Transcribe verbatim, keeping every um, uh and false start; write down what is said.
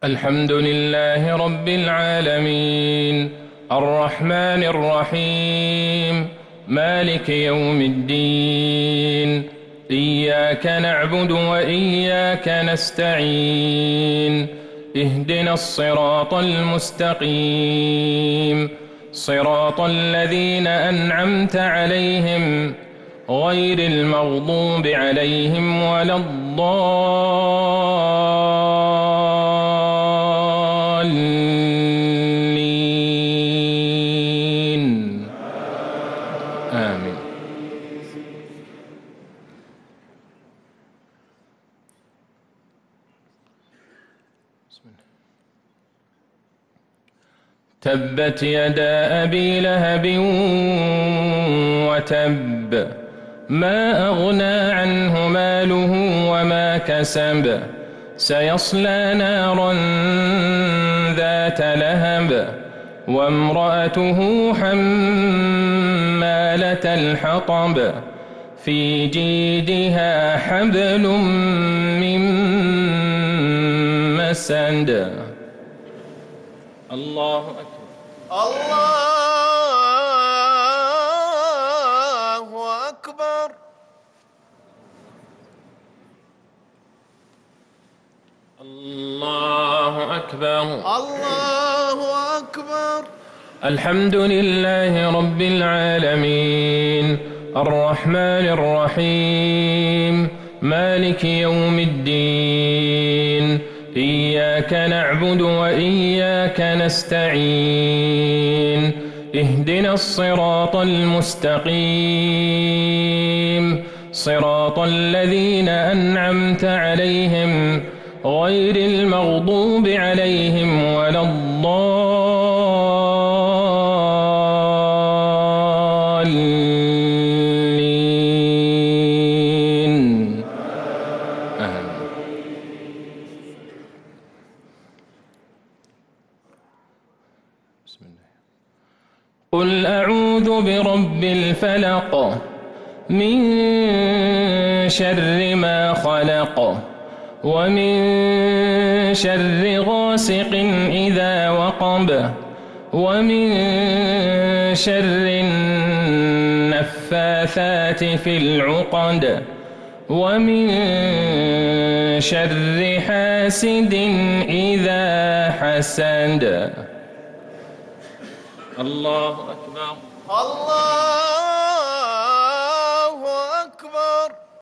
الحمد لله رب العالمين الرحمن الرحيم مالك يوم الدين إياك نعبد وإياك نستعين اهدنا الصراط المستقيم صراط الذين أنعمت عليهم غير المغضوب عليهم ولا الضالين آمين. تبت يدا أبي لهب وتب ما أغنى عنه ماله وما كسب سيصلى نارا ذات لهب وامرأته حمالة الحطب في جيدها حبل من مسد. الله أكبر. الله أكبر. الله أكبر. الله أكبر. الحمد لله رب العالمين الرحمن الرحيم مالك يوم الدين إياك نعبد وإياك نستعين اهدنا الصراط المستقيم صراط الذين أنعمت عليهم غير المغضوب عليهم ولا الضالين آمين. بسم الله. قل أعوذ برب الفلق من شر ما خلق ومن شر غاسق إذا وقب ومن شر النفاثات في العقد ومن شر حاسد إذا حسد. الله أكبر. الله